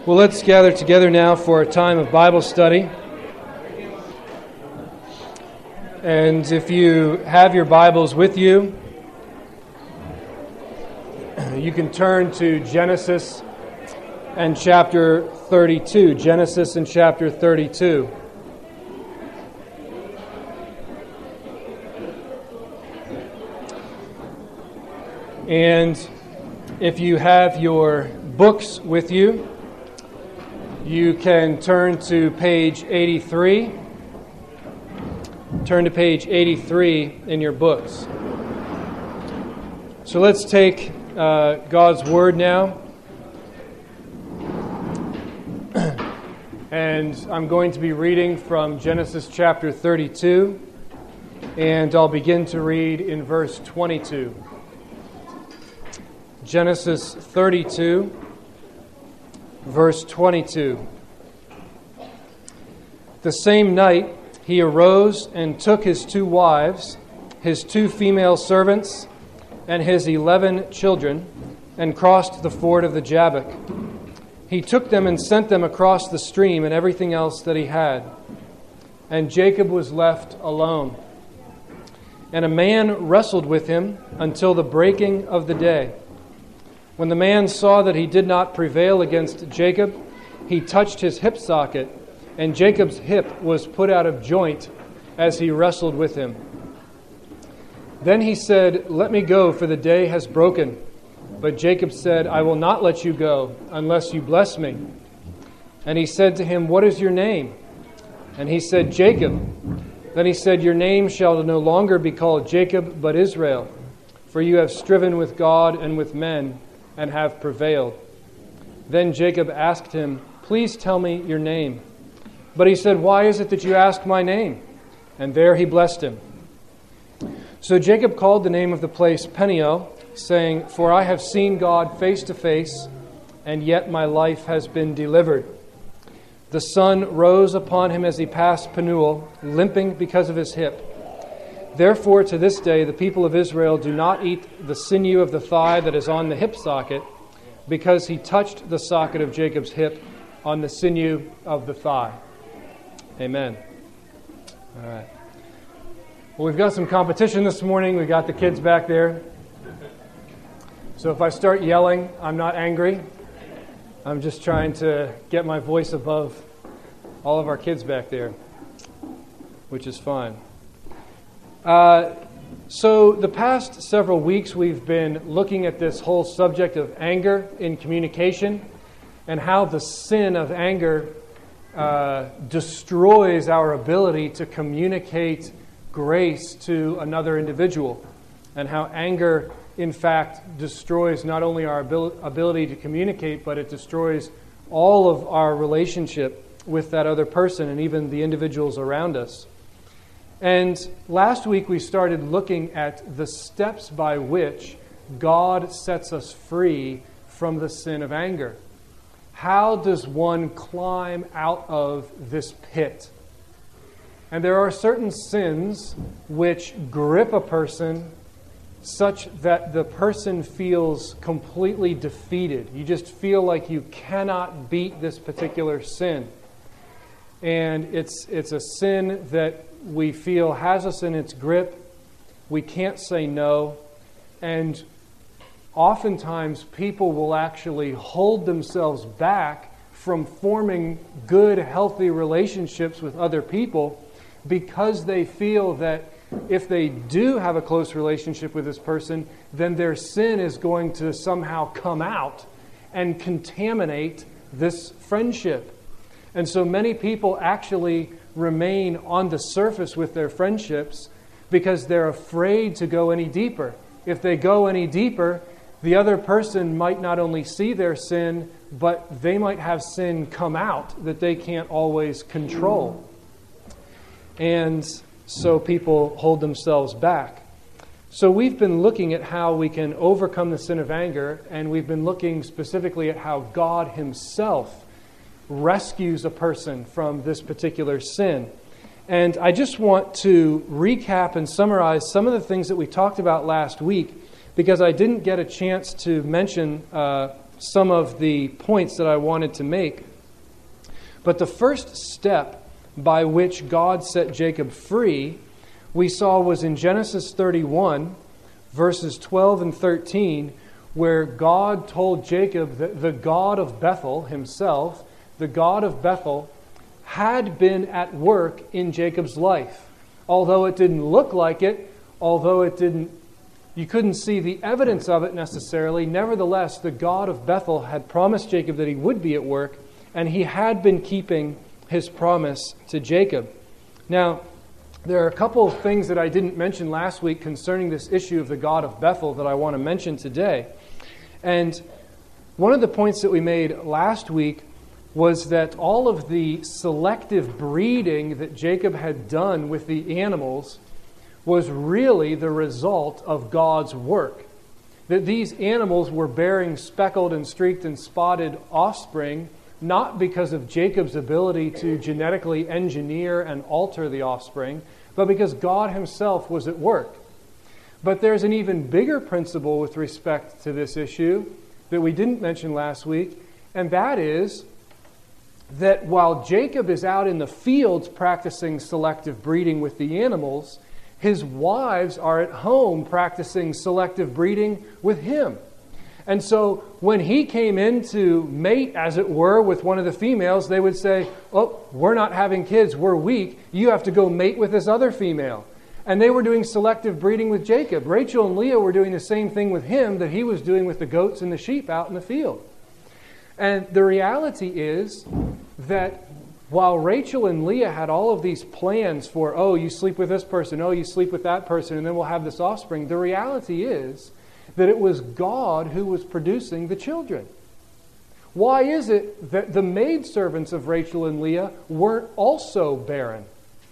Well, let's gather together now for a time of Bible study. And if you have your Bibles with you, you can turn to Genesis and chapter 32. Genesis and chapter 32. And if you have your books with you, you can turn to page 83. Turn to page 83 in your books. So let's take God's Word now. And I'm going to be reading from Genesis chapter 32. And I'll begin to read in verse 22. Genesis 32. Verse 22. The same night he arose and took his 2 wives, his 2 female servants, and his 11 children, and crossed the ford of the Jabbok. He took them and sent them across the stream and everything else that he had. And Jacob was left alone. And a man wrestled with him until the breaking of the day. When the man saw that he did not prevail against Jacob, he touched his hip socket, and Jacob's hip was put out of joint as he wrestled with him. Then he said, "Let me go, for the day has broken." But Jacob said, "I will not let you go unless you bless me." And he said to him, "What is your name?" And he said, "Jacob." Then he said, "Your name shall no longer be called Jacob, but Israel, for you have striven with God and with men, and have prevailed." Then Jacob asked him, "Please tell me your name." But he said, "Why is it that you ask my name?" And there he blessed him. So Jacob called the name of the place Peniel, saying, "For I have seen God face to face, and yet my life has been delivered." The sun rose upon him as he passed Penuel, limping because of his hip. Therefore, to this day, the people of Israel do not eat the sinew of the thigh that is on the hip socket, because he touched the socket of Jacob's hip on the sinew of the thigh. Amen. All right. Well, we've got some competition this morning. We've got the kids back there. So if I start yelling, I'm not angry. I'm just trying to get my voice above all of our kids back there, which is fine. So the past several weeks we've been looking at this whole subject of anger in communication and how the sin of anger destroys our ability to communicate grace to another individual, and how anger in fact destroys not only our ability to communicate, but it destroys all of our relationship with that other person and even the individuals around us. And last week we started looking at the steps by which God sets us free from the sin of anger. How does one climb out of this pit? And there are certain sins which grip a person such that the person feels completely defeated. You just feel like you cannot beat this particular sin. And it's a sin that we feel has us in its grip. We can't say no. And oftentimes people will actually hold themselves back from forming good, healthy relationships with other people because they feel that if they do have a close relationship with this person, then their sin is going to somehow come out and contaminate this friendship. And so many people actually remain on the surface with their friendships because they're afraid to go any deeper. If they go any deeper, the other person might not only see their sin, but they might have sin come out that they can't always control. And so people hold themselves back. So we've been looking at how we can overcome the sin of anger, and we've been looking specifically at how God Himself rescues a person from this particular sin. And I just want to recap and summarize some of the things that we talked about last week, because I didn't get a chance to mention some of the points that I wanted to make. But the first step by which God set Jacob free, we saw, was in Genesis 31, verses 12 and 13, where God told Jacob that the God of Bethel himself, the God of Bethel, had been at work in Jacob's life. Although it didn't look like it, you couldn't see the evidence of it necessarily, nevertheless, the God of Bethel had promised Jacob that he would be at work, and he had been keeping his promise to Jacob. Now, there are a couple of things that I didn't mention last week concerning this issue of the God of Bethel that I want to mention today. And one of the points that we made last week was that all of the selective breeding that Jacob had done with the animals was really the result of God's work. That these animals were bearing speckled and streaked and spotted offspring, not because of Jacob's ability to genetically engineer and alter the offspring, but because God himself was at work. But there's an even bigger principle with respect to this issue that we didn't mention last week, and that is that while Jacob is out in the fields practicing selective breeding with the animals, his wives are at home practicing selective breeding with him. And so when he came in to mate, as it were, with one of the females, they would say, "Oh, we're not having kids, we're weak. You have to go mate with this other female." And they were doing selective breeding with Jacob. Rachel and Leah were doing the same thing with him that he was doing with the goats and the sheep out in the field. And the reality is that while Rachel and Leah had all of these plans for, oh, you sleep with this person, oh, you sleep with that person, and then we'll have this offspring, the reality is that it was God who was producing the children. Why is it that the maidservants of Rachel and Leah weren't also barren?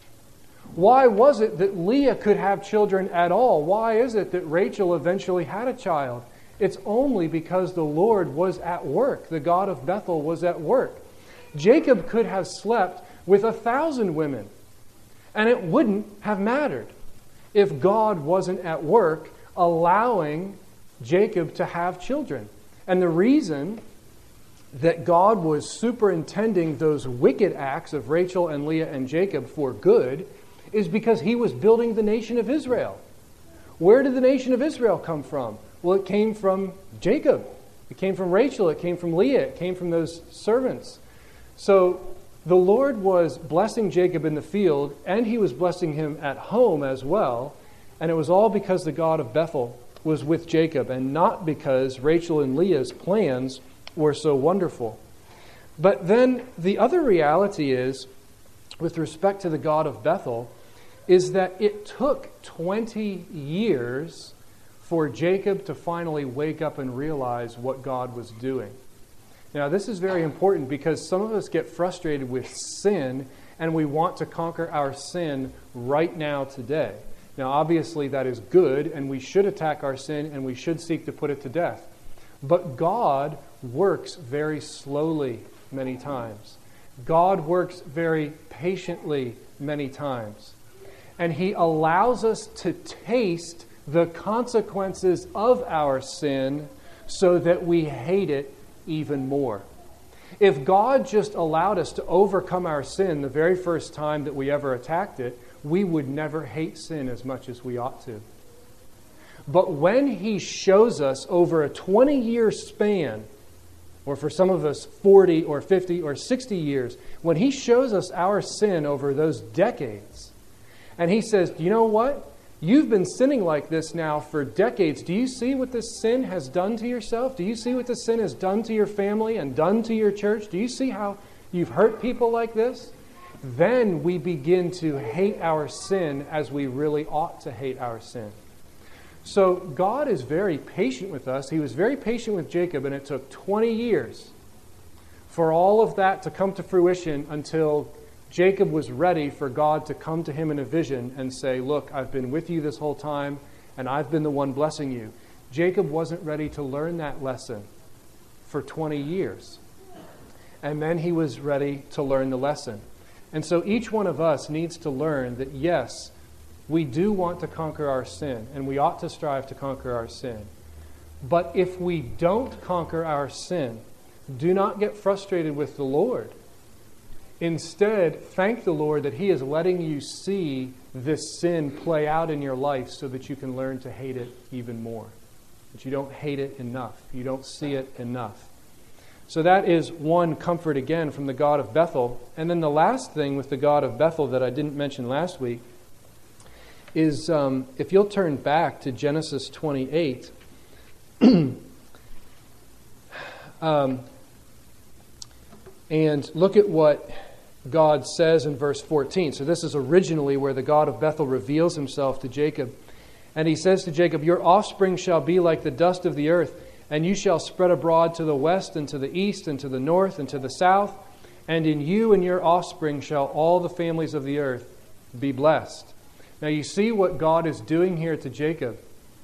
Why was it that Leah could have children at all? Why is it that Rachel eventually had a child? It's only because the Lord was at work. The God of Bethel was at work. Jacob could have slept with 1,000 women, and it wouldn't have mattered if God wasn't at work allowing Jacob to have children. And the reason that God was superintending those wicked acts of Rachel and Leah and Jacob for good is because he was building the nation of Israel. Where did the nation of Israel come from? Well, it came from Jacob. It came from Rachel. It came from Leah. It came from those servants. So the Lord was blessing Jacob in the field, and he was blessing him at home as well. And it was all because the God of Bethel was with Jacob, and not because Rachel and Leah's plans were so wonderful. But then the other reality is, with respect to the God of Bethel, is that it took 20 years for Jacob to finally wake up and realize what God was doing. Now, this is very important because some of us get frustrated with sin and we want to conquer our sin right now today. Now, obviously, that is good, and we should attack our sin and we should seek to put it to death. But God works very slowly many times. God works very patiently many times. And He allows us to taste the consequences of our sin so that we hate it even more. If God just allowed us to overcome our sin the very first time that we ever attacked it, we would never hate sin as much as we ought to. But when He shows us over a 20-year span, or for some of us 40 or 50 or 60 years, when He shows us our sin over those decades, and He says, you know what? You've been sinning like this now for decades. Do you see what this sin has done to yourself? Do you see what this sin has done to your family and done to your church? Do you see how you've hurt people like this? Then we begin to hate our sin as we really ought to hate our sin. So God is very patient with us. He was very patient with Jacob, and it took 20 years for all of that to come to fruition until Jacob was ready for God to come to him in a vision and say, look, I've been with you this whole time, and I've been the one blessing you. Jacob wasn't ready to learn that lesson for 20 years. And then he was ready to learn the lesson. And so each one of us needs to learn that, yes, we do want to conquer our sin, and we ought to strive to conquer our sin. But if we don't conquer our sin, do not get frustrated with the Lord. Instead, thank the Lord that He is letting you see this sin play out in your life so that you can learn to hate it even more. That you don't hate it enough. You don't see it enough. So that is one comfort again from the God of Bethel. And then the last thing with the God of Bethel that I didn't mention last week is if you'll turn back to Genesis 28, and look at what God says in verse 14. So this is originally where the God of Bethel reveals Himself to Jacob. And He says to Jacob, "Your offspring shall be like the dust of the earth, and you shall spread abroad to the west and to the east and to the north and to the south. And in you and your offspring shall all the families of the earth be blessed." Now you see what God is doing here to Jacob.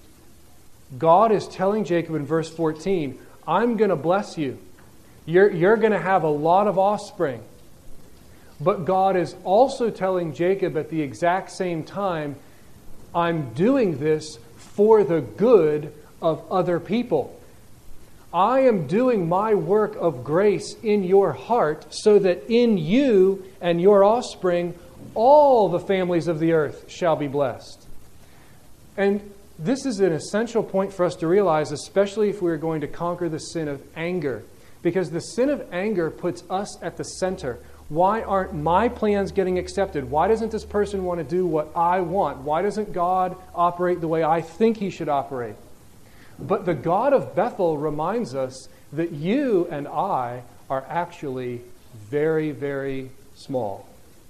God is telling Jacob in verse 14, I'm going to bless you. You're going to have a lot of offspring. But God is also telling Jacob at the exact same time, I'm doing this for the good of other people. I am doing my work of grace in your heart so that in you and your offspring, all the families of the earth shall be blessed. And this is an essential point for us to realize, especially if we're going to conquer the sin of anger. Because the sin of anger puts us at the center. Why aren't my plans getting accepted? Why doesn't this person want to do what I want? Why doesn't God operate the way I think He should operate? But the God of Bethel reminds us that you and I are actually very, very small.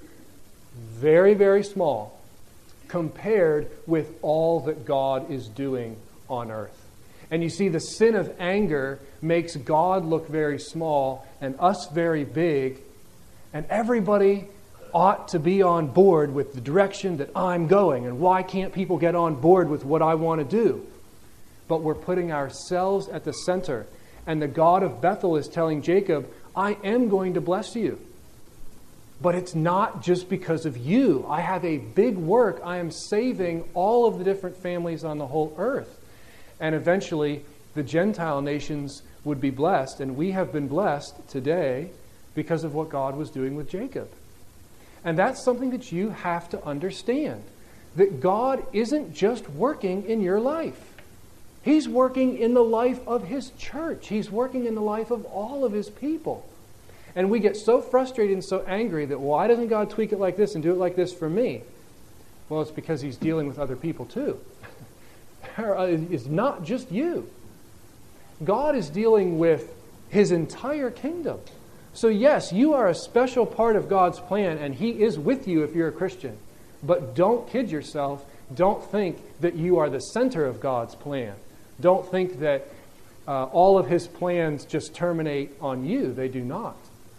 Very, very small compared with all that God is doing on earth. And you see, the sin of anger makes God look very small and us very big. And everybody ought to be on board with the direction that I'm going. And why can't people get on board with what I want to do? But we're putting ourselves at the center. And the God of Bethel is telling Jacob, I am going to bless you. But it's not just because of you. I have a big work. I am saving all of the different families on the whole earth. And eventually, the Gentile nations would be blessed. And we have been blessed today because of what God was doing with Jacob. And that's something that you have to understand. That God isn't just working in your life. He's working in the life of His church. He's working in the life of all of His people. And we get so frustrated and so angry that why doesn't God tweak it like this and do it like this for me? Well, it's because He's dealing with other people too. It's not just you. God is dealing with His entire kingdom. So yes, you are a special part of God's plan, and He is with you if you're a Christian. But don't kid yourself. Don't think that you are the center of God's plan. Don't think that all of His plans just terminate on you. They do not.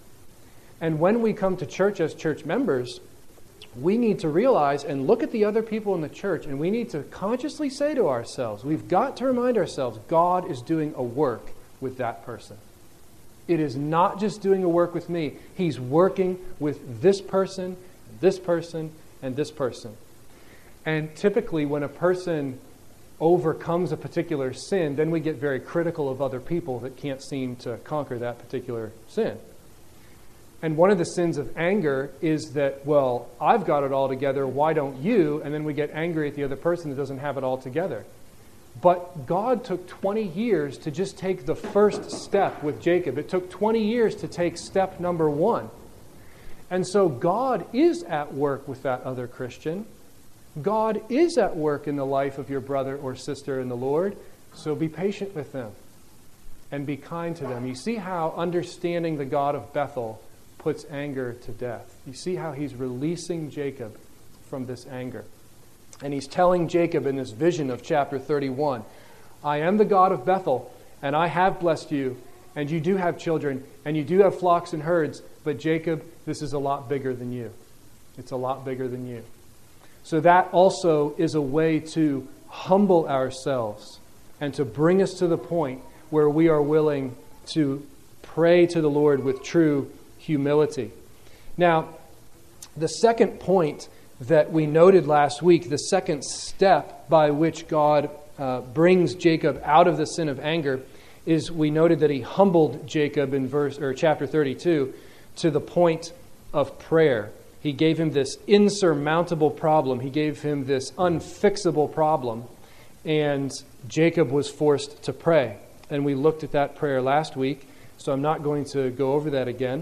And when we come to church as church members, we need to realize and look at the other people in the church, and we need to consciously say to ourselves, we've got to remind ourselves, God is doing a work with that person. It is not just doing a work with me. He's working with this person, this person, and this person. And typically when a person overcomes a particular sin, then we get very critical of other people that can't seem to conquer that particular sin. And one of the sins of anger is that, well, I've got it all together, why don't you? And then we get angry at the other person that doesn't have it all together. But God took 20 years to just take the first step with Jacob. It took 20 years to take step number 1. And so God is at work with that other Christian. God is at work in the life of your brother or sister in the Lord. So be patient with them and be kind to them. You see how understanding the God of Bethel puts anger to death. You see how He's releasing Jacob from this anger. And He's telling Jacob in this vision of chapter 31, I am the God of Bethel, and I have blessed you, and you do have children, and you do have flocks and herds, but Jacob, this is a lot bigger than you. It's a lot bigger than you. So that also is a way to humble ourselves and to bring us to the point where we are willing to pray to the Lord with true humility. Now, the second point that we noted last week, the second step by which God brings Jacob out of the sin of anger is we noted that he humbled Jacob in chapter 32 to the point of prayer. He gave him this insurmountable problem. He gave him this unfixable problem. And Jacob was forced to pray. And we looked at that prayer last week, so I'm not going to go over that again.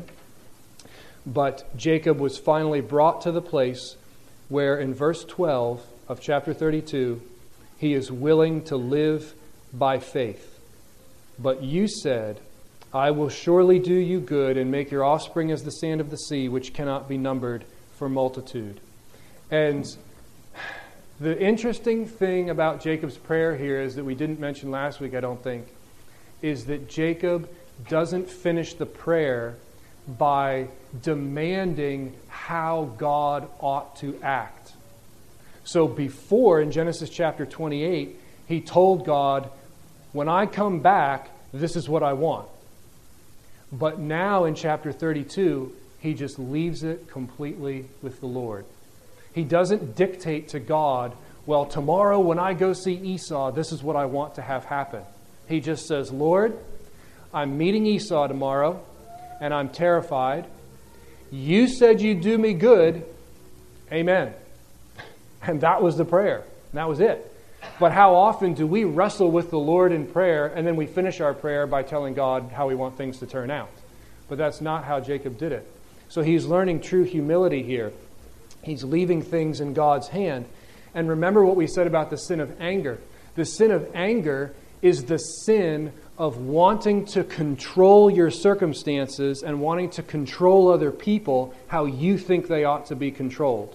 But Jacob was finally brought to the place where in verse 12 of chapter 32, he is willing to live by faith. But you said, I will surely do you good and make your offspring as the sand of the sea, which cannot be numbered for multitude. And the interesting thing about Jacob's prayer here is that we didn't mention last week, I don't think, is that Jacob doesn't finish the prayer by demanding how God ought to act. So before, in Genesis chapter 28, he told God, when I come back, this is what I want. But now in chapter 32, he just leaves it completely with the Lord. He doesn't dictate to God, well, tomorrow when I go see Esau, this is what I want to have happen. He just says, Lord, I'm meeting Esau tomorrow, and I'm terrified. You said you'd do me good. Amen. And that was the prayer. And that was it. But how often do we wrestle with the Lord in prayer, and then we finish our prayer by telling God how we want things to turn out? But that's not how Jacob did it. So he's learning true humility here. He's leaving things in God's hand. And remember what we said about the sin of anger. The sin of anger is the sin of wanting to control your circumstances and wanting to control other people how you think they ought to be controlled.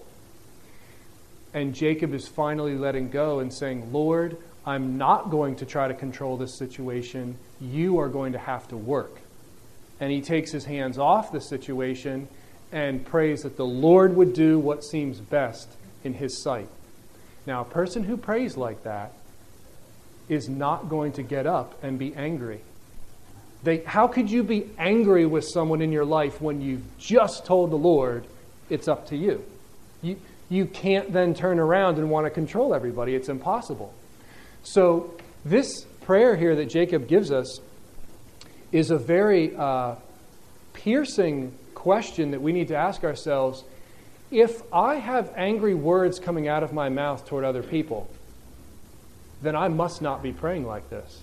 And Jacob is finally letting go and saying, Lord, I'm not going to try to control this situation. You are going to have to work. And he takes his hands off the situation and prays that the Lord would do what seems best in his sight. Now, a person who prays like that is not going to get up and be angry. How could you be angry with someone in your life when you've just told the Lord it's up to you? You can't then turn around and want to control everybody. It's impossible. So this prayer here that Jacob gives us is a very piercing question that we need to ask ourselves. If I have angry words coming out of my mouth toward other people, then I must not be praying like this.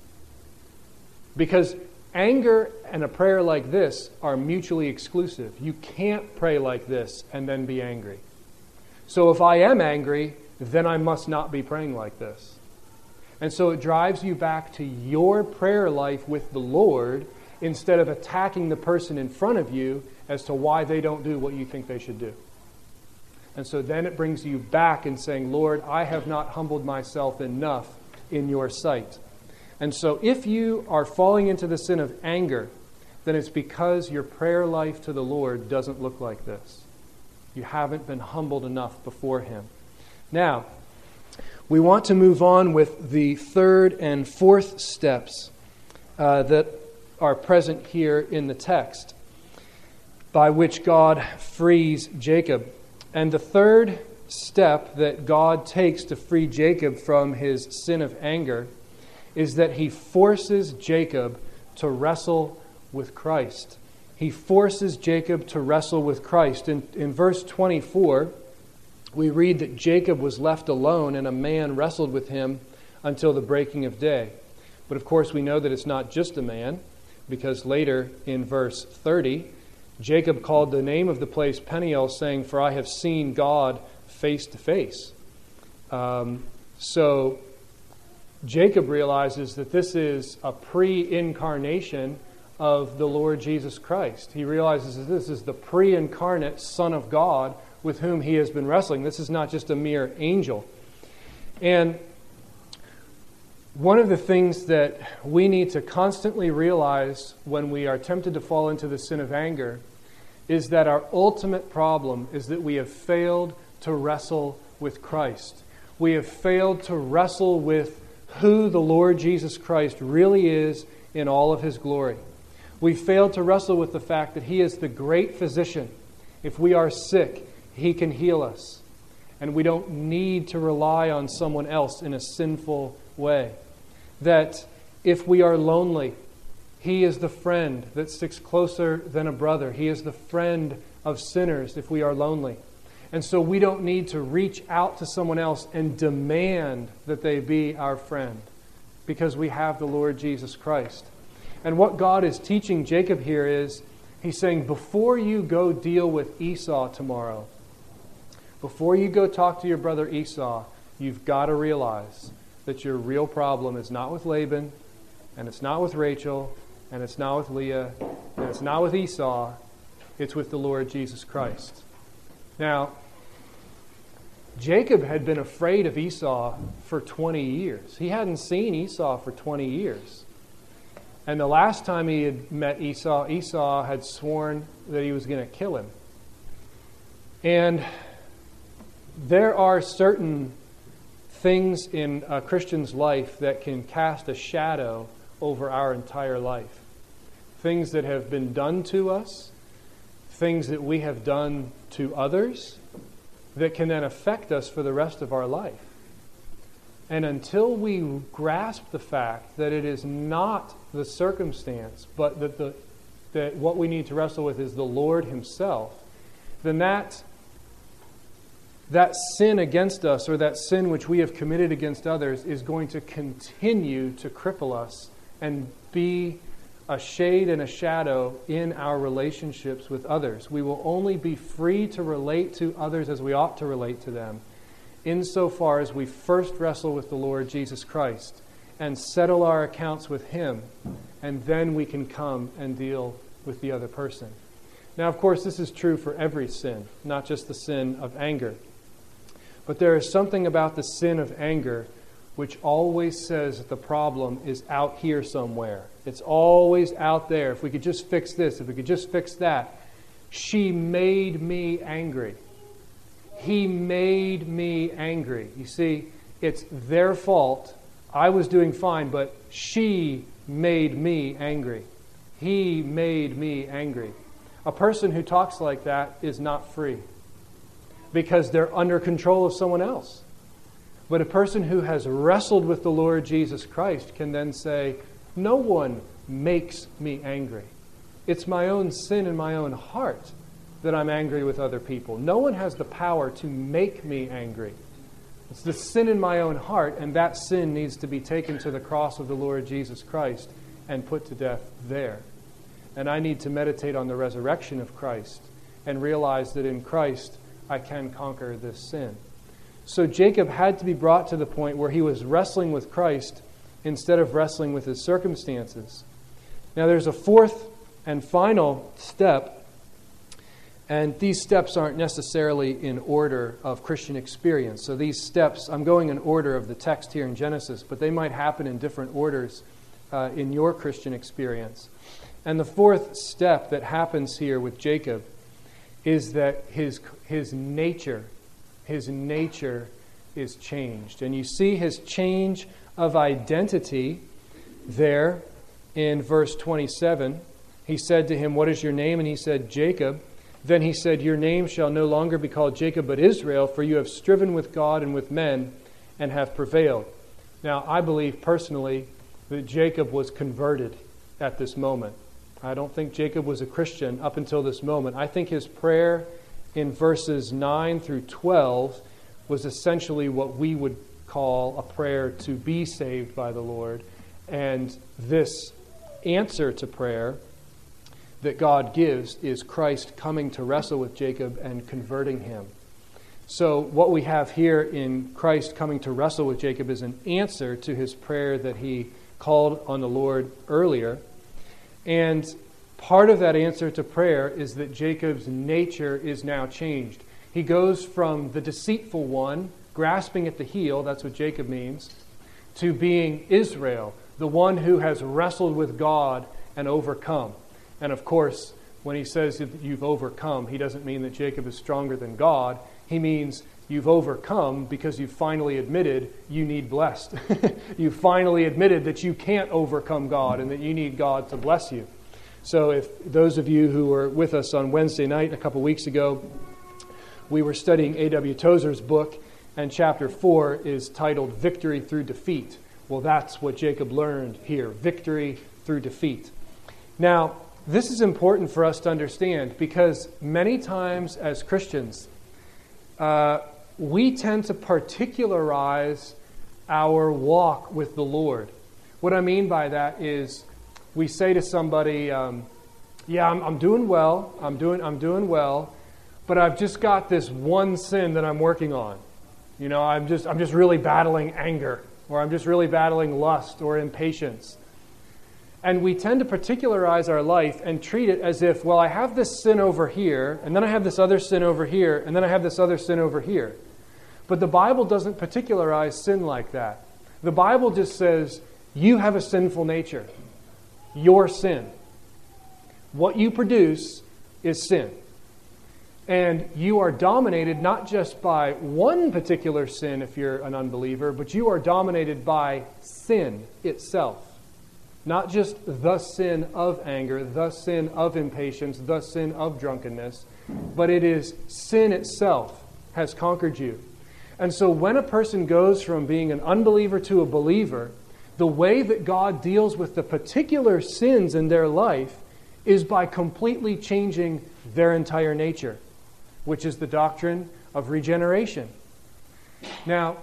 Because anger and a prayer like this are mutually exclusive. You can't pray like this and then be angry. So if I am angry, then I must not be praying like this. And so it drives you back to your prayer life with the Lord instead of attacking the person in front of you as to why they don't do what you think they should do. And so then it brings you back and saying, Lord, I have not humbled myself enough in your sight. And so if you are falling into the sin of anger, then it's because your prayer life to the Lord doesn't look like this. You haven't been humbled enough before Him. Now, we want to move on with the third and fourth steps that are present here in the text, by which God frees Jacob. And the third step that God takes to free Jacob from his sin of anger is that He forces Jacob to wrestle with Christ. He forces Jacob to wrestle with Christ. In verse 24, we read that Jacob was left alone and a man wrestled with him until the breaking of day. But of course we know that it's not just a man, because later in verse 30, Jacob called the name of the place Peniel, saying, "For I have seen God face to face." So Jacob realizes that this is a pre-incarnation of the Lord Jesus Christ. He realizes that this is the pre-incarnate Son of God with whom he has been wrestling. This is not just a mere angel. And one of the things that we need to constantly realize when we are tempted to fall into the sin of anger is that our ultimate problem is that we have failed to wrestle with Christ. We have failed to wrestle with who the Lord Jesus Christ really is in all of His glory. We failed to wrestle with the fact that He is the great physician. If we are sick, He can heal us. And we don't need to rely on someone else in a sinful way. That if we are lonely, He is the friend that sticks closer than a brother. He is the friend of sinners if we are lonely. And so we don't need to reach out to someone else and demand that they be our friend, because we have the Lord Jesus Christ. And what God is teaching Jacob here is, He's saying, before you go deal with Esau tomorrow, before you go talk to your brother Esau, you've got to realize that your real problem is not with Laban, and it's not with Rachel, and it's not with Leah, and it's not with Esau. It's with the Lord Jesus Christ. Now, Jacob had been afraid of Esau for 20 years. He hadn't seen Esau for 20 years. And the last time he had met Esau, Esau had sworn that he was going to kill him. And there are certain things in a Christian's life that can cast a shadow over our entire life. Things that have been done to us, things that we have done to others, that can then affect us for the rest of our life. And until we grasp the fact that it is not the circumstance, but that what we need to wrestle with is the Lord Himself, then that sin against us, or that sin which we have committed against others, is going to continue to cripple us and be a shade and a shadow in our relationships with others. We will only be free to relate to others as we ought to relate to them insofar as we first wrestle with the Lord Jesus Christ and settle our accounts with Him, and then we can come and deal with the other person. Now, of course, this is true for every sin, not just the sin of anger. But there is something about the sin of anger which always says that the problem is out here somewhere. It's always out there. If we could just fix this, if we could just fix that. She made me angry. He made me angry. You see, it's their fault. I was doing fine, but she made me angry. He made me angry. A person who talks like that is not free, because they're under control of someone else. But a person who has wrestled with the Lord Jesus Christ can then say, no one makes me angry. It's my own sin in my own heart that I'm angry with other people. No one has the power to make me angry. It's the sin in my own heart, and that sin needs to be taken to the cross of the Lord Jesus Christ and put to death there. And I need to meditate on the resurrection of Christ and realize that in Christ I can conquer this sin. So Jacob had to be brought to the point where he was wrestling with Christ instead of wrestling with his circumstances. Now there's a fourth and final step, and these steps aren't necessarily in order of Christian experience. So these steps, I'm going in order of the text here in Genesis, but they might happen in different orders in your Christian experience. And the fourth step that happens here with Jacob is that his nature is changed. And you see his change of identity there in verse 27. He said to him, "What is your name?" And he said, "Jacob." Then he said, "Your name shall no longer be called Jacob, but Israel, for you have striven with God and with men and have prevailed." Now, I believe personally that Jacob was converted at this moment. I don't think Jacob was a Christian up until this moment. I think his prayer in verses 9 through 12 was essentially what we would call a prayer to be saved by the Lord. And this answer to prayer that God gives is Christ coming to wrestle with Jacob and converting him. So what we have here in Christ coming to wrestle with Jacob is an answer to his prayer that he called on the Lord earlier. And part of that answer to prayer is that Jacob's nature is now changed. He goes from the deceitful one, grasping at the heel, that's what Jacob means, to being Israel, the one who has wrestled with God and overcome. And of course, when he says that you've overcome, he doesn't mean that Jacob is stronger than God. He means you've overcome because you've finally admitted you need blessed. You've finally admitted that you can't overcome God and that you need God to bless you. So if those of you who were with us on Wednesday night a couple weeks ago, we were studying A.W. Tozer's book, and chapter 4 is titled Victory Through Defeat, Well, that's what Jacob learned here, victory through defeat. Now, this is important for us to understand because many times as Christians, we tend to particularize our walk with the Lord. What I mean by that is we say to somebody, yeah, I'm doing well, I'm doing well, but I've just got this one sin that I'm working on. You know, I'm just really battling anger, or I'm just really battling lust or impatience. And we tend to particularize our life and treat it as if, well, I have this sin over here, and then I have this other sin over here, and then I have this other sin over here. But the Bible doesn't particularize sin like that. The Bible just says, you have a sinful nature. Your sin. What you produce is sin. And you are dominated not just by one particular sin if you're an unbeliever, but you are dominated by sin itself. Not just the sin of anger, the sin of impatience, the sin of drunkenness, but it is sin itself has conquered you. And so when a person goes from being an unbeliever to a believer, the way that God deals with the particular sins in their life is by completely changing their entire nature, which is the doctrine of regeneration. Now,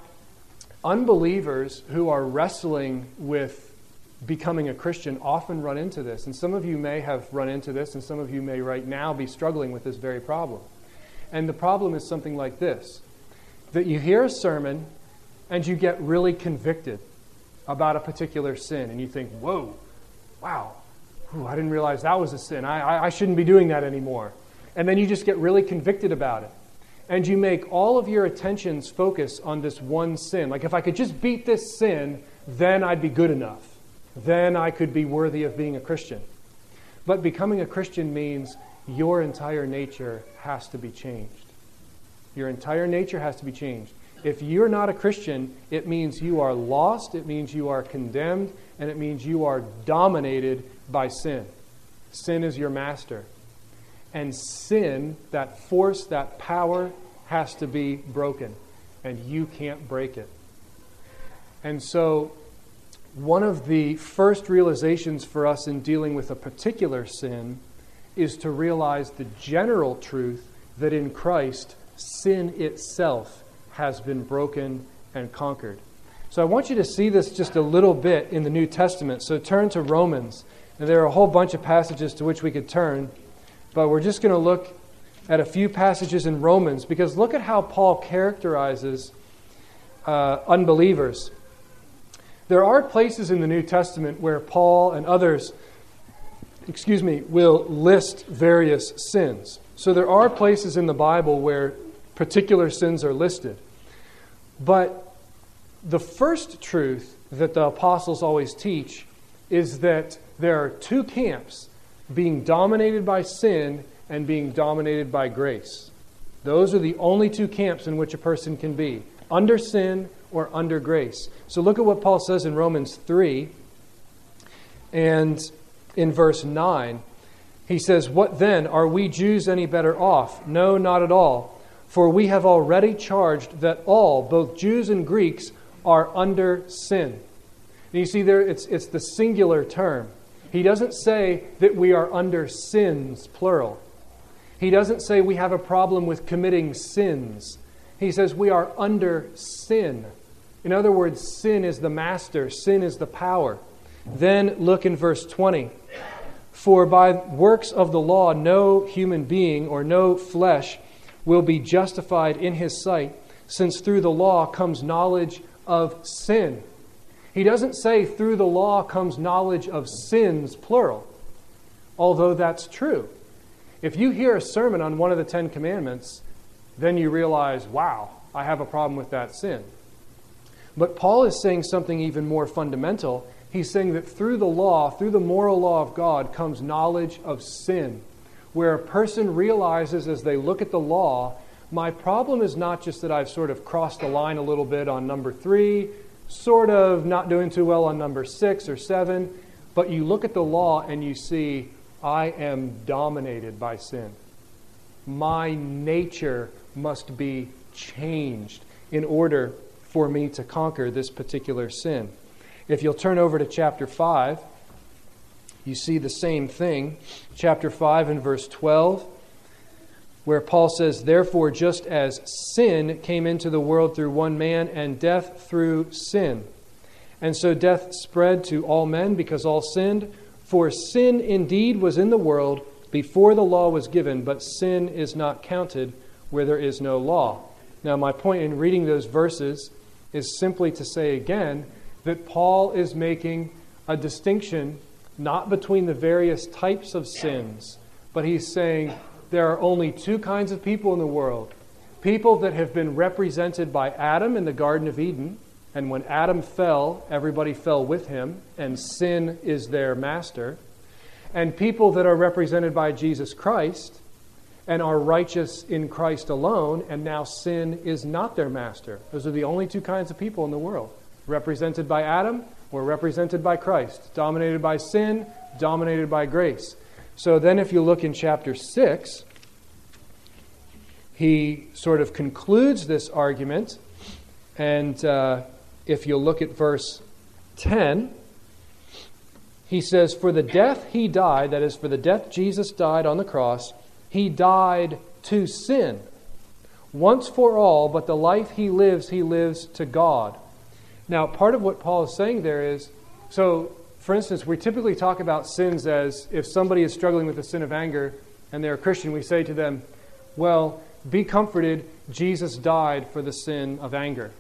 unbelievers who are wrestling with becoming a Christian often run into this. And some of you may have run into this, and some of you may right now be struggling with this very problem. And the problem is something like this, that you hear a sermon and you get really convicted about a particular sin. And you think, whoa, wow, I didn't realize that was a sin. I shouldn't be doing that anymore. And then you just get really convicted about it. And you make all of your attentions focus on this one sin. Like, if I could just beat this sin, then I'd be good enough. Then I could be worthy of being a Christian. But becoming a Christian means your entire nature has to be changed. Your entire nature has to be changed. If you're not a Christian, it means you are lost, it means you are condemned, and it means you are dominated by sin. Sin is your master. And sin, that force, that power, has to be broken. And you can't break it. And so, one of the first realizations for us in dealing with a particular sin is to realize the general truth that in Christ, sin itself has been broken and conquered. So I want you to see this just a little bit in the New Testament. So turn to Romans. And there are a whole bunch of passages to which we could turn. But we're just going to look at a few passages in Romans, because look at how Paul characterizes unbelievers. There are places in the New Testament where Paul and others, will list various sins. So there are places in the Bible where particular sins are listed. But the first truth that the apostles always teach is that there are two camps, being dominated by sin and being dominated by grace. Those are the only two camps in which a person can be, under sin or under grace. So look at what Paul says in Romans 3 and in verse 9. He says, "What then? Are we Jews any better off? No, not at all. For we have already charged that all, both Jews and Greeks, are under sin." And you see there, it's the singular term. He doesn't say that we are under sins, plural. He doesn't say we have a problem with committing sins. He says we are under sin. In other words, sin is the master, sin is the power. Then look in verse 20. "For by works of the law no human being or no flesh will be justified in his sight, since through the law comes knowledge of sin." He doesn't say through the law comes knowledge of sins, plural, although that's true. If you hear a sermon on one of the 10 Commandments, then you realize, wow, I have a problem with that sin. But Paul is saying something even more fundamental. He's saying that through the law, through the moral law of God, comes knowledge of sin, where a person realizes as they look at the law, my problem is not just that I've sort of crossed the line a little bit on number 3, sort of not doing too well on number 6 or 7, but you look at the law and you see, I am dominated by sin. My nature must be changed in order for me to conquer this particular sin. If you'll turn over to chapter 5, you see the same thing. Chapter 5 and verse 12, where Paul says, "Therefore, just as sin came into the world through one man, and death through sin. And so death spread to all men because all sinned. For sin indeed was in the world before the law was given, but sin is not counted where there is no law." Now, my point in reading those verses is simply to say again that Paul is making a distinction not between the various types of sins, but he's saying there are only two kinds of people in the world. People that have been represented by Adam in the Garden of Eden, and when Adam fell, everybody fell with him, and sin is their master. And people that are represented by Jesus Christ and are righteous in Christ alone, and now sin is not their master. Those are the only two kinds of people in the world. Represented by Adam or represented by Christ. Dominated by sin, dominated by grace. So then if you look in chapter 6, he sort of concludes this argument. And if you look at verse 10, he says, "For the death he died," that is, for the death Jesus died on the cross, "he died to sin once for all, but the life he lives to God." Now, part of what Paul is saying there is, so, for instance, we typically talk about sins as if somebody is struggling with the sin of anger and they're a Christian, we say to them, well, be comforted, Jesus died for the sin of anger.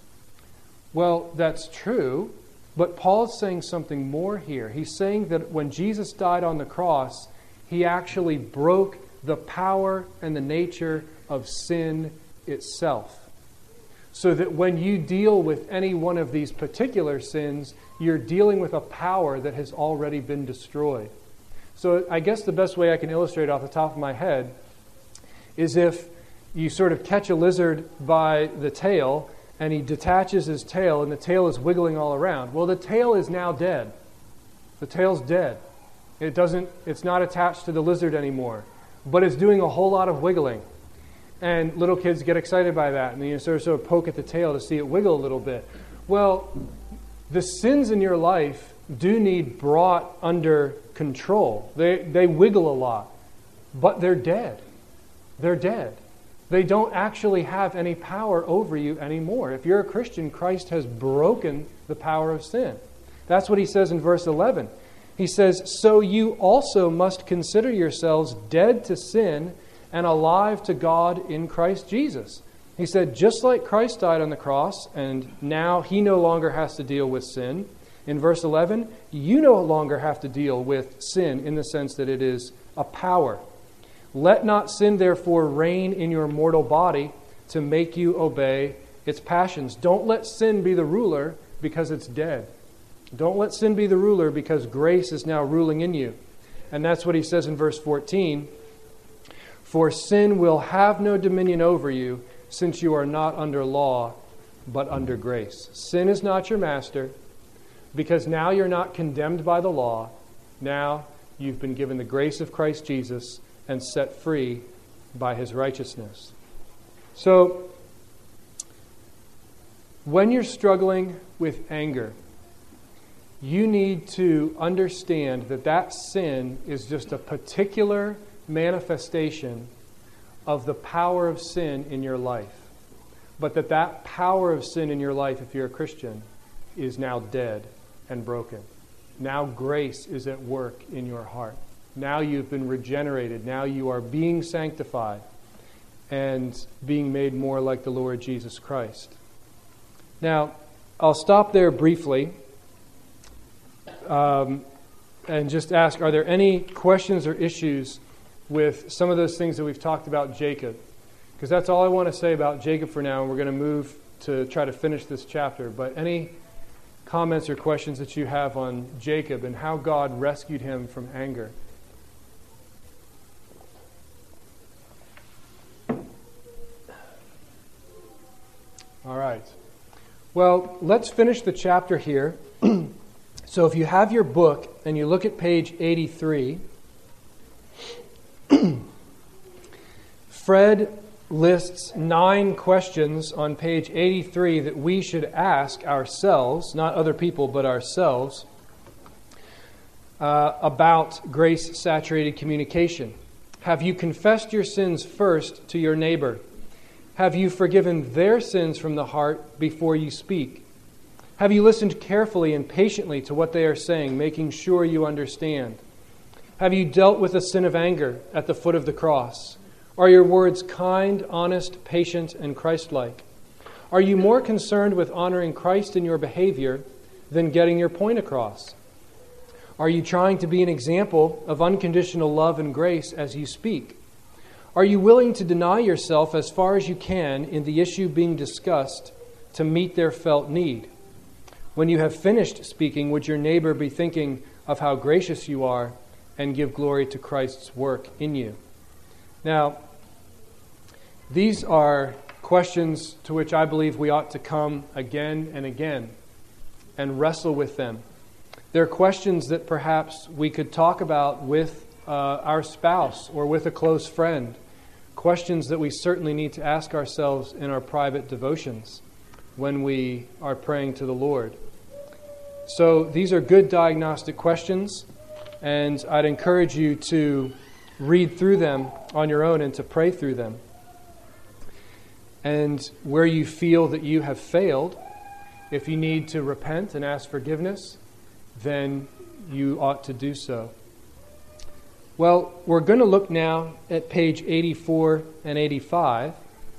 Well, that's true, but Paul's saying something more here. He's saying that when Jesus died on the cross, he actually broke the power and the nature of sin itself. So that when you deal with any one of these particular sins, you're dealing with a power that has already been destroyed. So I guess the best way I can illustrate off the top of my head is if you sort of catch a lizard by the tail and he detaches his tail and the tail is wiggling all around. Well, the tail is now dead. The tail's dead. It's not attached to the lizard anymore, but it's doing a whole lot of wiggling. And little kids get excited by that, and you sort of poke at the tail to see it wiggle a little bit. Well, the sins in your life do need brought under control. They wiggle a lot, but they're dead. They're dead. They don't actually have any power over you anymore. If you're a Christian, Christ has broken the power of sin. That's what he says in verse 11. He says, "So you also must consider yourselves dead to sin and alive to God in Christ Jesus." He said, just like Christ died on the cross, and now he no longer has to deal with sin. In verse 11, you no longer have to deal with sin in the sense that it is a power. "Let not sin, therefore, reign in your mortal body to make you obey its passions." Don't let sin be the ruler because it's dead. Don't let sin be the ruler because grace is now ruling in you. And that's what he says in verse 14. "For sin will have no dominion over you, since you are not under law, but under grace." Sin is not your master, because now you're not condemned by the law. Now you've been given the grace of Christ Jesus and set free by his righteousness. So, when you're struggling with anger, you need to understand that that sin is just a particular manifestation of the power of sin in your life. But that power of sin in your life, if you're a Christian, is now dead and broken. Now grace is at work in your heart. Now you've been regenerated. Now you are being sanctified and being made more like the Lord Jesus Christ. Now, I'll stop there briefly and just ask, are there any questions or issues with some of those things that we've talked about Jacob? Because that's all I want to say about Jacob for now, and we're going to move to try to finish this chapter. But any comments or questions that you have on Jacob and how God rescued him from anger? All right. Well, let's finish the chapter here. So if you have your book and you look at page 83, Fred lists 9 questions on page 83 that we should ask ourselves, not other people, but ourselves, about grace-saturated communication. Have you confessed your sins first to your neighbor? Have you forgiven their sins from the heart before you speak? Have you listened carefully and patiently to what they are saying, making sure you understand? Have you dealt with the sin of anger at the foot of the cross? Are your words kind, honest, patient, and Christ-like? Are you more concerned with honoring Christ in your behavior than getting your point across? Are you trying to be an example of unconditional love and grace as you speak? Are you willing to deny yourself as far as you can in the issue being discussed to meet their felt need? When you have finished speaking, would your neighbor be thinking of how gracious you are and give glory to Christ's work in you? Now, these are questions to which I believe we ought to come again and again and wrestle with them. They're questions that perhaps we could talk about with our spouse or with a close friend. Questions that we certainly need to ask ourselves in our private devotions when we are praying to the Lord. So these are good diagnostic questions, and I'd encourage you to read through them on your own and to pray through them. And where you feel that you have failed, if you need to repent and ask forgiveness, then you ought to do so. Well, we're going to look now at page 84 and 85.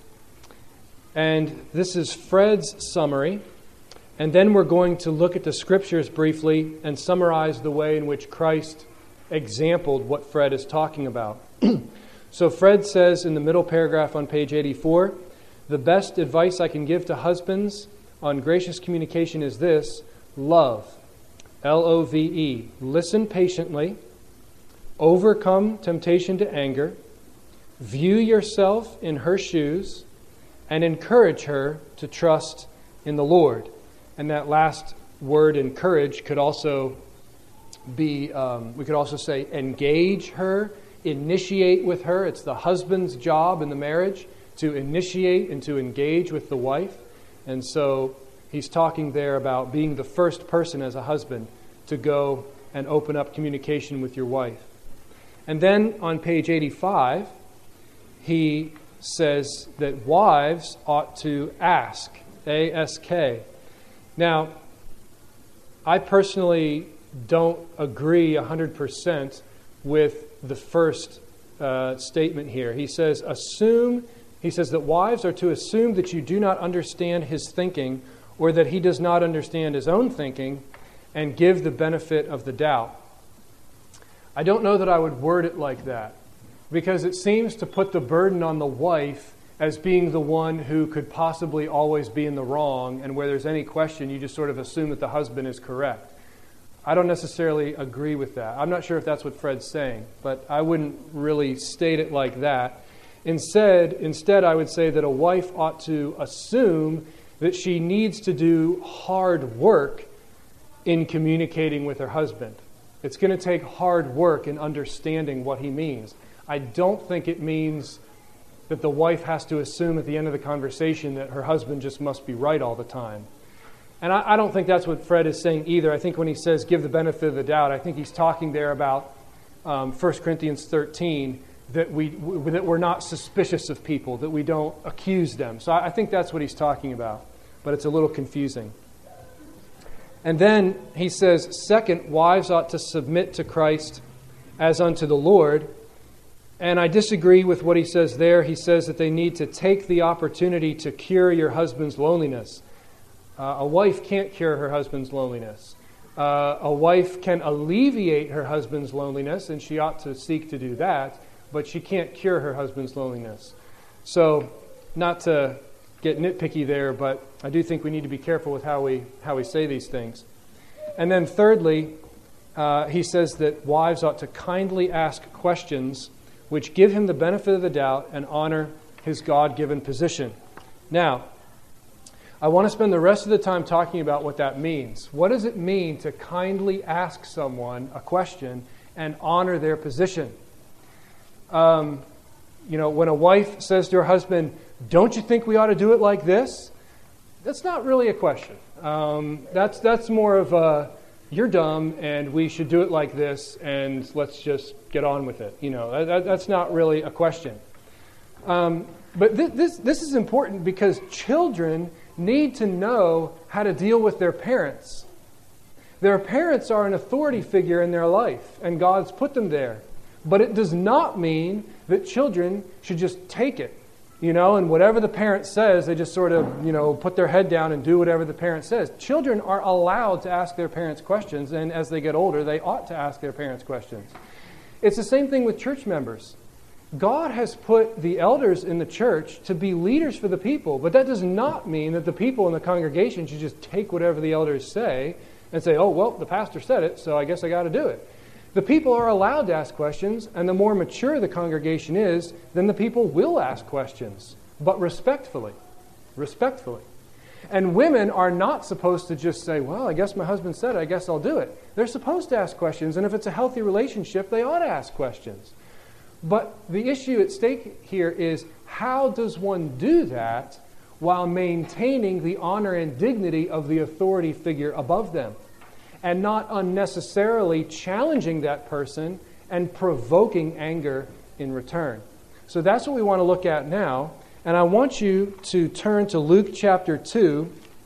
And this is Fred's summary. And then we're going to look at the scriptures briefly and summarize the way in which Christ exampled what Fred is talking about. So Fred says in the middle paragraph on page 84, the best advice I can give to husbands on gracious communication is this: love. Love. Listen patiently. Overcome temptation to anger. View yourself in her shoes. And encourage her to trust in the Lord. And that last word, encourage, could also be, we could also say engage her, initiate with her. It's the husband's job in the marriage to initiate and to engage with the wife. And so he's talking there about being the first person as a husband to go and open up communication with your wife. And then on page 85, he says that wives ought to ask, A-S-K. Now, I personally don't agree 100% with the first statement here. He says that wives are to assume that you do not understand his thinking or that he does not understand his own thinking and give the benefit of the doubt. I don't know that I would word it like that, because it seems to put the burden on the wife as being the one who could possibly always be in the wrong, and where there's any question, you just sort of assume that the husband is correct. I don't necessarily agree with that. I'm not sure if that's what Fred's saying, but I wouldn't really state it like that. Instead, I would say that a wife ought to assume that she needs to do hard work in communicating with her husband. It's going to take hard work in understanding what he means. I don't think it means that the wife has to assume at the end of the conversation that her husband just must be right all the time. And I don't think that's what Fred is saying either. I think when he says give the benefit of the doubt, I think he's talking there about 1 Corinthians 13, that we're not suspicious of people, that we don't accuse them. So I think that's what he's talking about, but it's a little confusing. And then he says, second, wives ought to submit to Christ as unto the Lord. And I disagree with what he says there. He says that they need to take the opportunity to cure your husband's loneliness. A wife can't cure her husband's loneliness. A wife can alleviate her husband's loneliness, and she ought to seek to do that, but she can't cure her husband's loneliness. So, not to get nitpicky there, but I do think we need to be careful with how we say these things. And then thirdly, he says that wives ought to kindly ask questions which give him the benefit of the doubt and honor his God-given position. Now, I want to spend the rest of the time talking about what that means. What does it mean to kindly ask someone a question and honor their position? when a wife says to her husband, "Don't you think we ought to do it like this?" That's not really a question. That's more of a, "You're dumb and we should do it like this and let's just get on with it." That's not really a question. But this is important because children need to know how to deal with their parents. Their parents are an authority figure in their life, and God's put them there. But it does not mean that children should just take it, and whatever the parent says, they just sort of, put their head down and do whatever the parent says. Children are allowed to ask their parents questions, and as they get older, they ought to ask their parents questions. It's the same thing with church members. God has put the elders in the church to be leaders for the people, but that does not mean that the people in the congregation should just take whatever the elders say and say, "Oh, well, the pastor said it, so I guess I got to do it." The people are allowed to ask questions, and the more mature the congregation is, then the people will ask questions, but respectfully. Respectfully. And women are not supposed to just say, "Well, I guess my husband said it, I guess I'll do it." They're supposed to ask questions, and if it's a healthy relationship, they ought to ask questions. But the issue at stake here is, how does one do that while maintaining the honor and dignity of the authority figure above them, and not unnecessarily challenging that person and provoking anger in return? So that's what we want to look at now. And I want you to turn to Luke chapter 2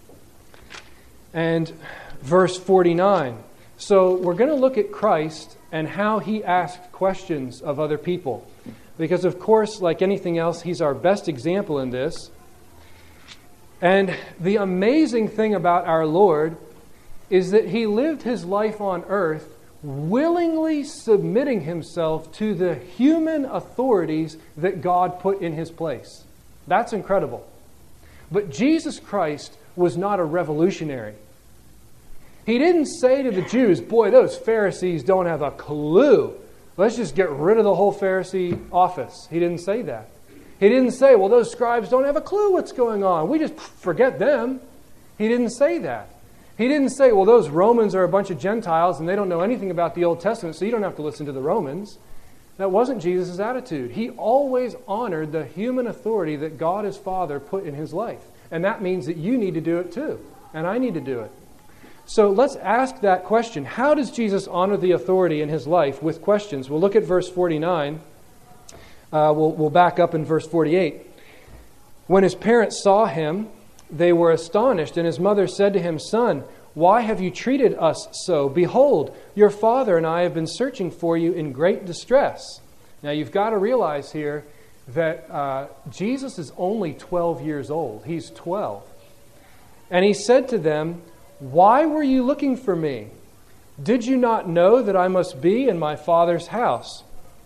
and verse 49. So we're going to look at Christ and how he asked questions of other people. Because, of course, like anything else, he's our best example in this. And the amazing thing about our Lord is that he lived his life on earth willingly submitting himself to the human authorities that God put in his place. That's incredible. But Jesus Christ was not a revolutionary. He didn't say to the Jews, "Boy, those Pharisees don't have a clue. Let's just get rid of the whole Pharisee office." He didn't say that. He didn't say, "Well, those scribes don't have a clue what's going on. We just forget them." He didn't say that. He didn't say, "Well, those Romans are a bunch of Gentiles and they don't know anything about the Old Testament, so you don't have to listen to the Romans." That wasn't Jesus' attitude. He always honored the human authority that God his Father put in his life. And that means that you need to do it too. And I need to do it. So let's ask that question. How does Jesus honor the authority in his life with questions? We'll look at verse 49. We'll back up in verse 48. When his parents saw him, they were astonished, and his mother said to him, "Son, why have you treated us so? Behold, your father and I have been searching for you in great distress." Now you've got to realize here that Jesus is only 12 years old. He's 12. And he said to them, "Why were you looking for me? Did you not know that I must be in my Father's house?"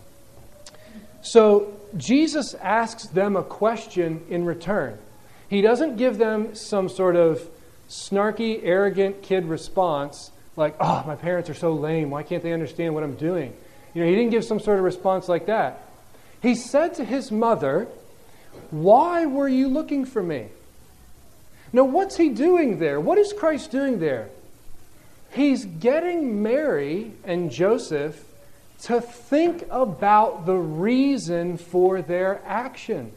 So Jesus asks them a question in return. He doesn't give them some sort of snarky, arrogant kid response like, "Oh, my parents are so lame. Why can't they understand what I'm doing?" He didn't give some sort of response like that. He said to his mother, "Why were you looking for me?" Now, what's he doing there? What is Christ doing there? He's getting Mary and Joseph to think about the reason for their action.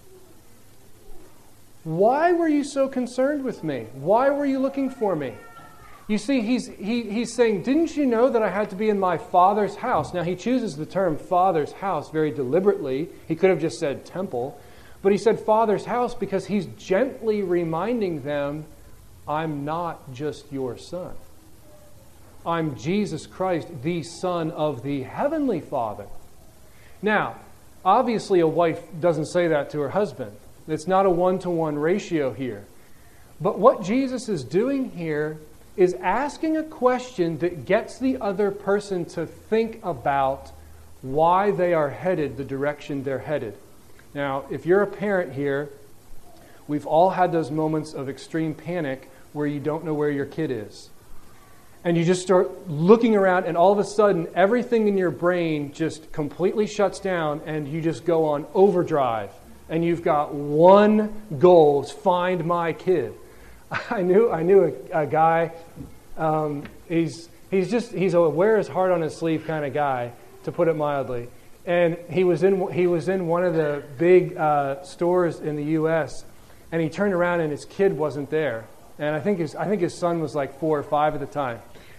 Why were you so concerned with me? Why were you looking for me? You see, he's saying, "Didn't you know that I had to be in my Father's house?" Now, he chooses the term Father's house very deliberately. He could have just said temple. But he said Father's house because he's gently reminding them, "I'm not just your son. I'm Jesus Christ, the Son of the Heavenly Father." Now, obviously a wife doesn't say that to her husband. It's not a one-to-one ratio here. But what Jesus is doing here is asking a question that gets the other person to think about why they are headed the direction they're headed. Now, if you're a parent here, we've all had those moments of extreme panic where you don't know where your kid is. And you just start looking around, and all of a sudden, everything in your brain just completely shuts down, and you just go on overdrive. And you've got one goal: is find my kid. I knew a guy. He's a wear his heart on his sleeve kind of guy, to put it mildly. And he was in one of the big stores in the U.S., and he turned around and his kid wasn't there. And I think his son was like 4 or 5 at the time.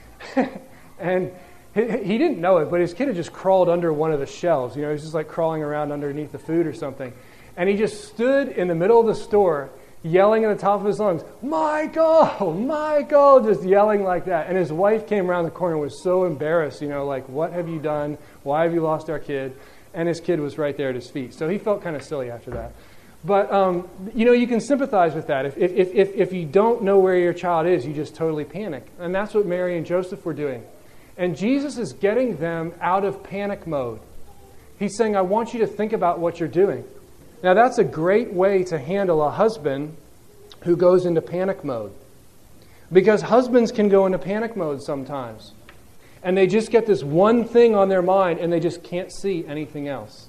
And he didn't know it, but his kid had just crawled under one of the shelves. You know, he was just like crawling around underneath the food or something. And he just stood in the middle of the store yelling at the top of his lungs, Michael, Michael, just yelling like that. And his wife came around the corner and was so embarrassed, you know, like, what have you done? Why have you lost our kid? And his kid was right there at his feet. So he felt kind of silly after that. But, you know, you can sympathize with that. If you don't know where your child is, you just totally panic. And that's what Mary and Joseph were doing. And Jesus is getting them out of panic mode. He's saying, I want you to think about what you're doing. Now, that's a great way to handle a husband who goes into panic mode. Because husbands can go into panic mode sometimes. And they just get this one thing on their mind and they just can't see anything else.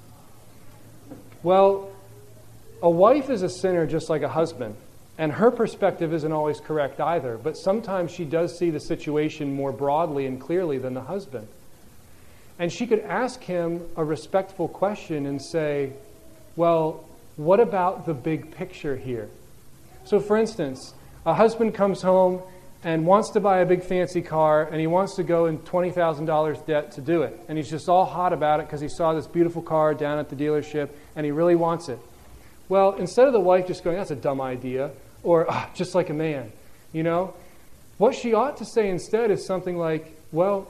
Well, a wife is a sinner just like a husband. And her perspective isn't always correct either. But sometimes she does see the situation more broadly and clearly than the husband. And she could ask him a respectful question and say, well, what about the big picture here? So for instance, a husband comes home and wants to buy a big fancy car, and he wants to go in $20,000 debt to do it. And he's just all hot about it because he saw this beautiful car down at the dealership, and he really wants it. Well, instead of the wife just going, that's a dumb idea, or just like a man, you know, what she ought to say instead is something like, well,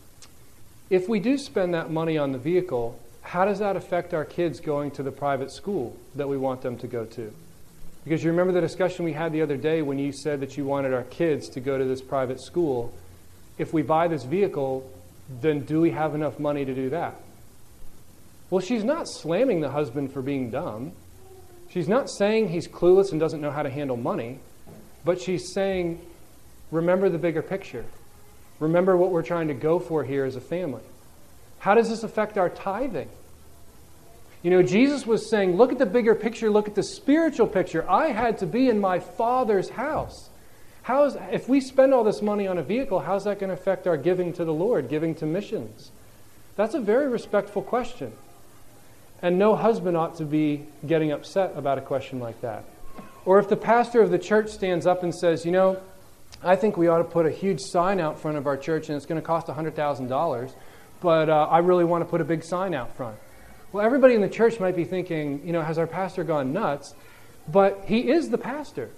if we do spend that money on the vehicle, how does that affect our kids going to the private school that we want them to go to? Because you remember the discussion we had the other day when you said that you wanted our kids to go to this private school. If we buy this vehicle, then do we have enough money to do that? Well, she's not slamming the husband for being dumb. She's not saying he's clueless and doesn't know how to handle money. But she's saying, remember the bigger picture. Remember what we're trying to go for here as a family. How does this affect our tithing? You know, Jesus was saying, look at the bigger picture, look at the spiritual picture. I had to be in my Father's house. If we spend all this money on a vehicle, how's that going to affect our giving to the Lord, giving to missions? That's a very respectful question. And no husband ought to be getting upset about a question like that. Or if the pastor of the church stands up and says, you know, I think we ought to put a huge sign out front of our church and it's going to cost $100,000, but I really want to put a big sign out front. Well, everybody in the church might be thinking, you know, has our pastor gone nuts? But he is the pastor.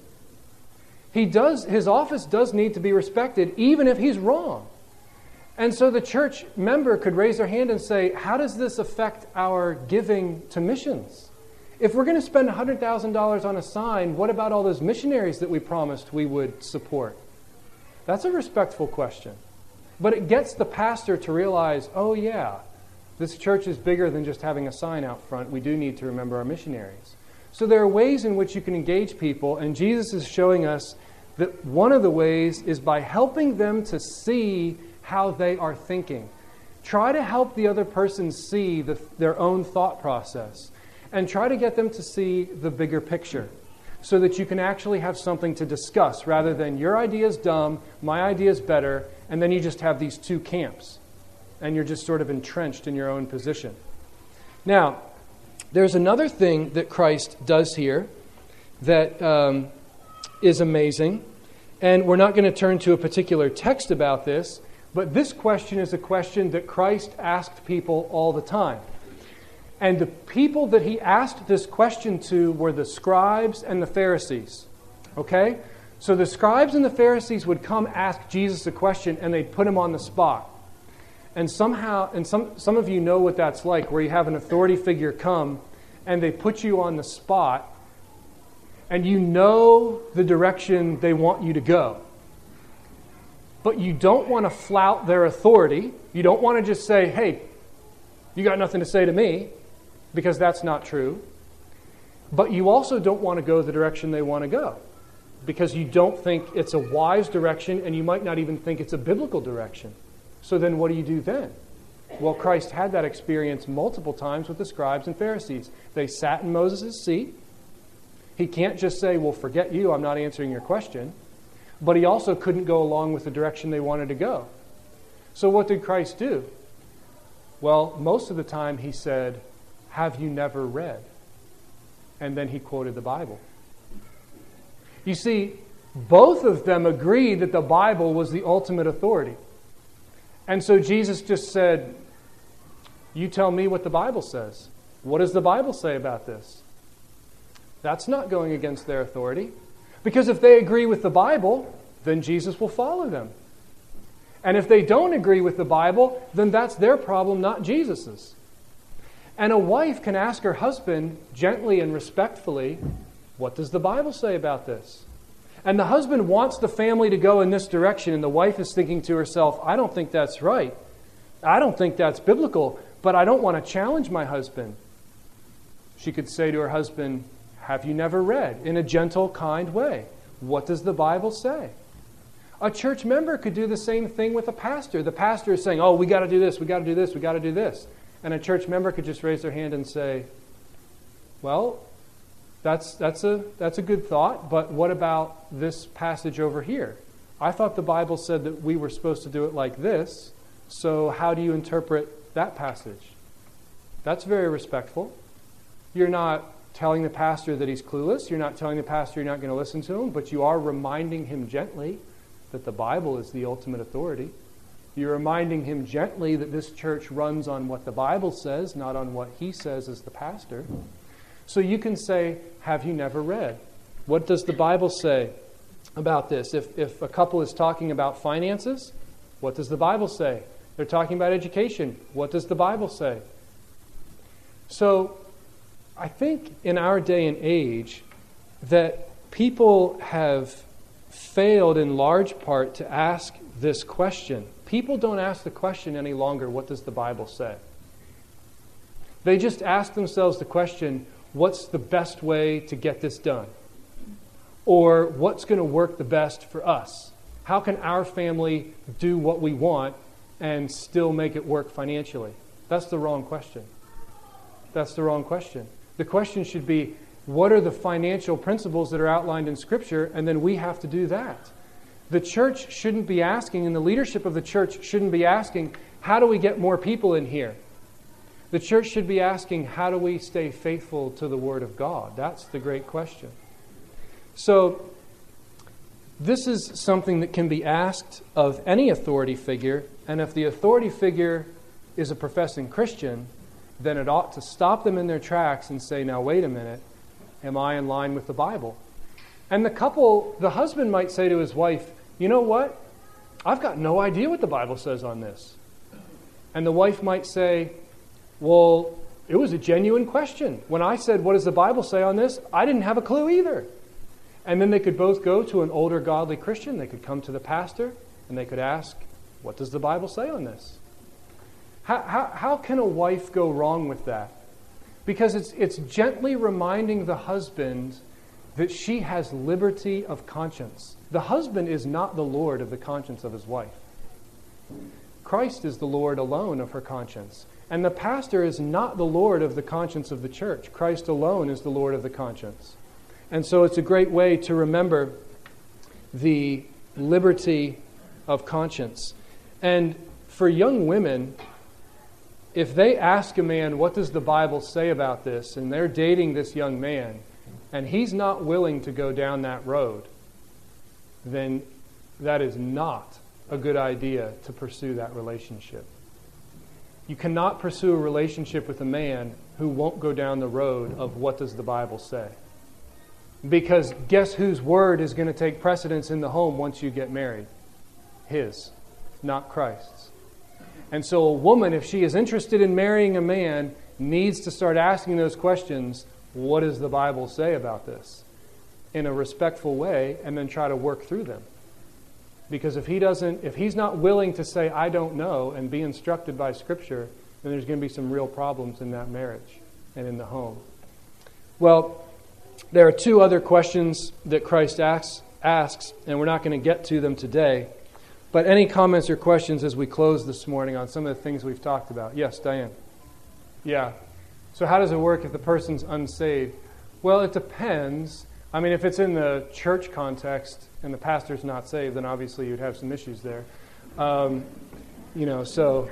His office does need to be respected, even if he's wrong. And so the church member could raise their hand and say, how does this affect our giving to missions? If we're going to spend $100,000 on a sign, what about all those missionaries that we promised we would support? That's a respectful question. But it gets the pastor to realize, oh yeah, this church is bigger than just having a sign out front. We do need to remember our missionaries. So there are ways in which you can engage people, and Jesus is showing us that one of the ways is by helping them to see how they are thinking. Try to help the other person see their own thought process, and try to get them to see the bigger picture so that you can actually have something to discuss rather than your idea is dumb, my idea is better, and then you just have these two camps. And you're just sort of entrenched in your own position. Now, there's another thing that Christ does here that is amazing. And we're not going to turn to a particular text about this, but this question is a question that Christ asked people all the time. And the people that he asked this question to were the scribes and the Pharisees. Okay? So the scribes and the Pharisees would come ask Jesus a question and they'd put him on the spot. And somehow, and some of you know what that's like, where you have an authority figure come and they put you on the spot and you know the direction they want you to go. But you don't want to flout their authority. You don't want to just say, hey, you got nothing to say to me, because that's not true. But you also don't want to go the direction they want to go, because you don't think it's a wise direction and you might not even think it's a biblical direction. So then what do you do then? Well, Christ had that experience multiple times with the scribes and Pharisees. They sat in Moses' seat. He can't just say, well, forget you, I'm not answering your question. But he also couldn't go along with the direction they wanted to go. So what did Christ do? Well, most of the time he said, have you never read? And then he quoted the Bible. You see, both of them agreed that the Bible was the ultimate authority. And so Jesus just said, you tell me what the Bible says. What does the Bible say about this? That's not going against their authority. Because if they agree with the Bible, then Jesus will follow them. And if they don't agree with the Bible, then that's their problem, not Jesus's. And a wife can ask her husband gently and respectfully, what does the Bible say about this? And the husband wants the family to go in this direction, and the wife is thinking to herself, I don't think that's right. I don't think that's biblical, but I don't want to challenge my husband. She could say to her husband, have you never read? In a gentle, kind way. What does the Bible say? A church member could do the same thing with a pastor. The pastor is saying, oh, we got to do this, we got to do this, we got to do this. And a church member could just raise their hand and say, well, that's a good thought, but what about this passage over here? I thought the Bible said that we were supposed to do it like this, so how do you interpret that passage? That's very respectful. You're not telling the pastor that he's clueless. You're not telling the pastor you're not going to listen to him, but you are reminding him gently that the Bible is the ultimate authority. You're reminding him gently that this church runs on what the Bible says, not on what he says as the pastor. So you can say, have you never read? What does the Bible say about this? If a couple is talking about finances, what does the Bible say? They're talking about education. What does the Bible say? So I think in our day and age that people have failed in large part to ask this question. People don't ask the question any longer, what does the Bible say? They just ask themselves the question, what's the best way to get this done? Or what's going to work the best for us? How can our family do what we want and still make it work financially? That's the wrong question. That's the wrong question. The question should be, what are the financial principles that are outlined in Scripture? And then we have to do that. The church shouldn't be asking, and the leadership of the church shouldn't be asking, how do we get more people in here? The church should be asking, how do we stay faithful to the Word of God? That's the great question. So, this is something that can be asked of any authority figure, and if the authority figure is a professing Christian, then it ought to stop them in their tracks and say, now wait a minute, am I in line with the Bible? And the husband might say to his wife, you know what? I've got no idea what the Bible says on this. And the wife might say, well, it was a genuine question. When I said, what does the Bible say on this? I didn't have a clue either. And then they could both go to an older godly Christian. They could come to the pastor and they could ask, what does the Bible say on this? How can a wife go wrong with that? Because it's gently reminding the husband that she has liberty of conscience. The husband is not the Lord of the conscience of his wife. Christ is the Lord alone of her conscience. And the pastor is not the Lord of the conscience of the church. Christ alone is the Lord of the conscience. And so it's a great way to remember the liberty of conscience. And for young women, if they ask a man, what does the Bible say about this? And they're dating this young man, and he's not willing to go down that road, then that is not a good idea to pursue that relationship. You cannot pursue a relationship with a man who won't go down the road of what does the Bible say. Because guess whose word is going to take precedence in the home once you get married? His, not Christ's. And so a woman, if she is interested in marrying a man, needs to start asking those questions, what does the Bible say about this? In a respectful way, and then try to work through them. Because if he's not willing to say, I don't know, and be instructed by Scripture, then there's going to be some real problems in that marriage and in the home. Well, there are two other questions that Christ asks, and we're not going to get to them today. But any comments or questions as we close this morning on some of the things we've talked about? Yes, Diane. Yeah. So how does it work if the person's unsaved? Well, it depends. I mean, if it's in the church context and the pastor's not saved, then obviously you'd have some issues there. So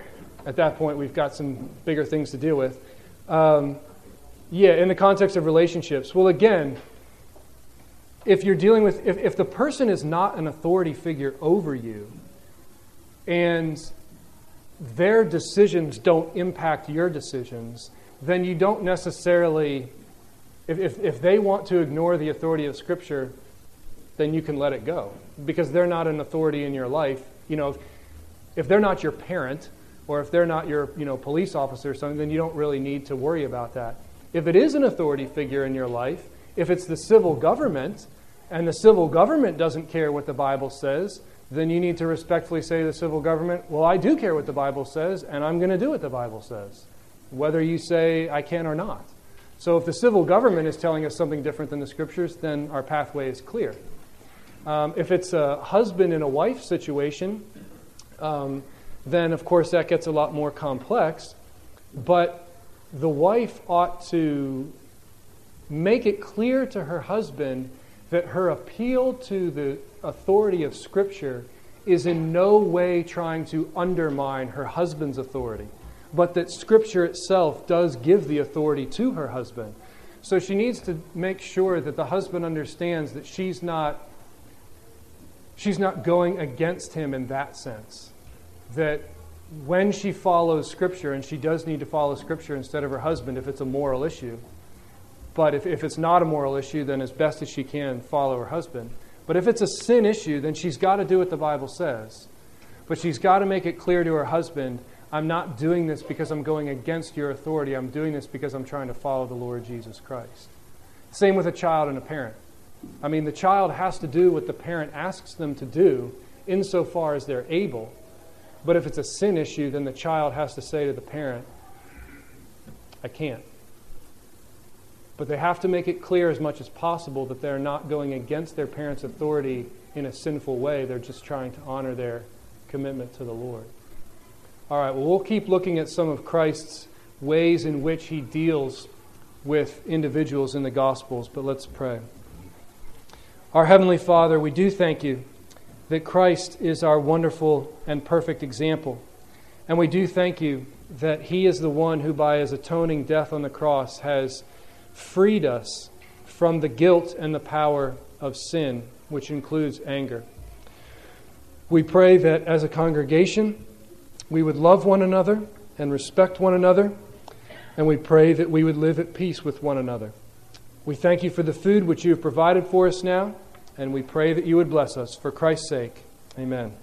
at that point, we've got some bigger things to deal with. In the context of relationships. Well, again, if you're dealing with, if the person is not an authority figure over you, and their decisions don't impact your decisions, then you don't necessarily, if they want to ignore the authority of Scripture, then you can let it go. Because they're not an authority in your life. You know, if they're not your parent, or if they're not your police officer or something, then you don't really need to worry about that. If it is an authority figure in your life, if it's the civil government, and the civil government doesn't care what the Bible says, then you need to respectfully say to the civil government, well, I do care what the Bible says, and I'm going to do what the Bible says, whether you say I can or not. So if the civil government is telling us something different than the Scriptures, then our pathway is clear. If it's a husband and a wife situation, then of course that gets a lot more complex. But the wife ought to make it clear to her husband that her appeal to the authority of Scripture is in no way trying to undermine her husband's authority, but that Scripture itself does give the authority to her husband. So she needs to make sure that the husband understands that she's not going against him in that sense. That when she follows Scripture, and she does need to follow Scripture instead of her husband if it's a moral issue, but if it's not a moral issue, then as best as she can, follow her husband. But if it's a sin issue, then she's got to do what the Bible says. But she's got to make it clear to her husband, I'm not doing this because I'm going against your authority. I'm doing this because I'm trying to follow the Lord Jesus Christ. Same with a child and a parent. I mean, the child has to do what the parent asks them to do insofar as they're able. But if it's a sin issue, then the child has to say to the parent, I can't. But they have to make it clear as much as possible that they're not going against their parents' authority in a sinful way. They're just trying to honor their commitment to the Lord. All right, well, we'll keep looking at some of Christ's ways in which he deals with individuals in the Gospels, but let's pray. Our Heavenly Father, we do thank you that Christ is our wonderful and perfect example. And we do thank you that he is the one who, by his atoning death on the cross, has freed us from the guilt and the power of sin, which includes anger. We pray that as a congregation, we would love one another and respect one another, and we pray that we would live at peace with one another. We thank you for the food which you have provided for us now, and we pray that you would bless us. For Christ's sake, amen.